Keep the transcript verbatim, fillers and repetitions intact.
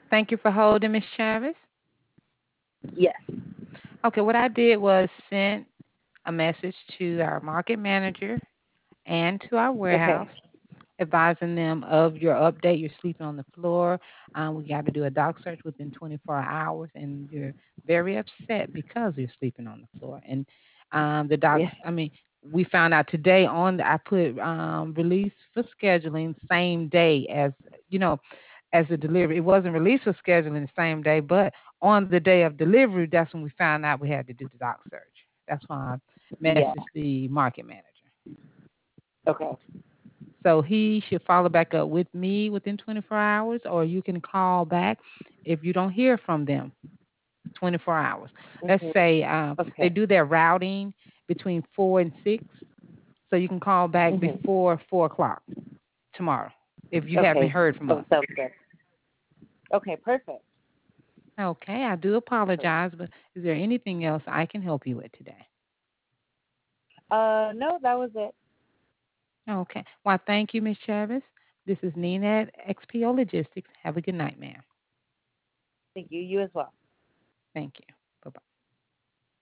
Thank you for holding, Miss Chavez. Yes. Okay, what I did was sent a message to our market manager and to our Okay. warehouse, advising them of your update. You're sleeping on the floor. Um, we got to do a doc search within twenty-four hours, and you're very upset because you're sleeping on the floor. And um, the Yes. docs, I mean, we found out today on the, I put um, release for scheduling same day as you know as the delivery. It wasn't released for scheduling the same day, but on the day of delivery, that's when we found out we had to do the doc search. That's why I Yeah. messaged the market manager. Okay. So he should follow back up with me within twenty-four hours, or you can call back if you don't hear from them twenty-four hours. Let's Mhm. say um, they Okay. do their routing between four and six. So you can call back Mhm. before four o'clock tomorrow if you haven't Okay. heard from Oh, us. sounds good. Okay. Perfect. Okay, I do Perfect. apologize, but is there anything else I can help you with today? Uh, no, that was it. Okay. Well, thank you, Miss Chavez. This is Nina at X P O Logistics. Have a good night, ma'am. Thank you. You as well. Thank you.